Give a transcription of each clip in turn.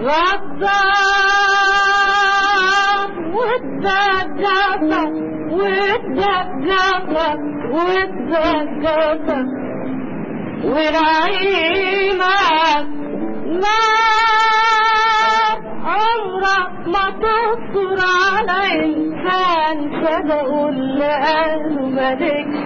غدار واتزقزق واتزقزق واتزقزق ونعيمك نار عمرك ما تخطر على إنسان صدقه اللي قاله مالكش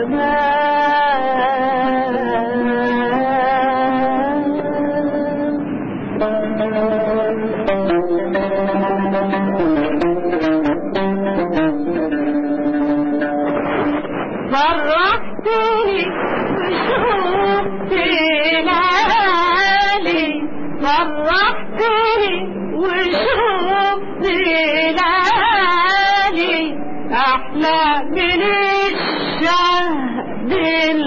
فرحتني وشوفت ليالي فرحتني وشوفت ليالي أحلى من الشهد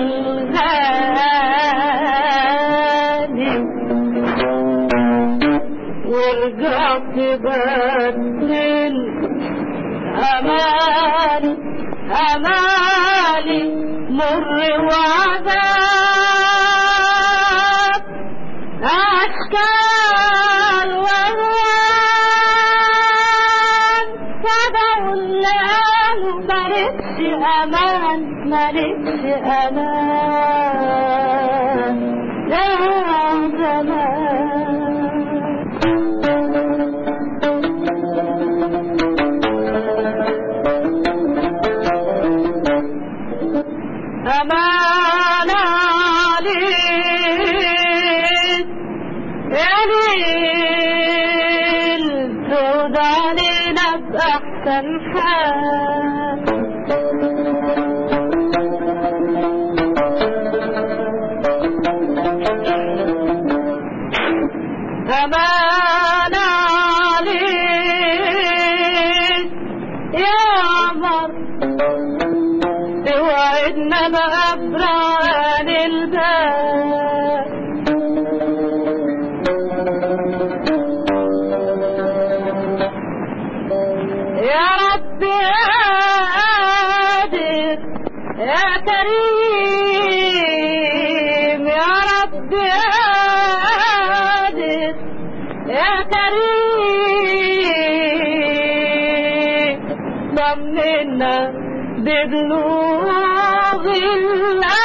الغالي ورجعت بدل أمالي أمالي مر وعذاب أشكال وألوان صدقوا اللي قالوا مالكش أمان مالكش أمان يا زمان أمان عليك يا ليل سود علينا بأحسن حال أمان عليك يا عمر توعدنا بأبرار الباب يا رب يا قادر يا كريم يا رب يا قادر يا كريم ضمنا ببلوغ الأمل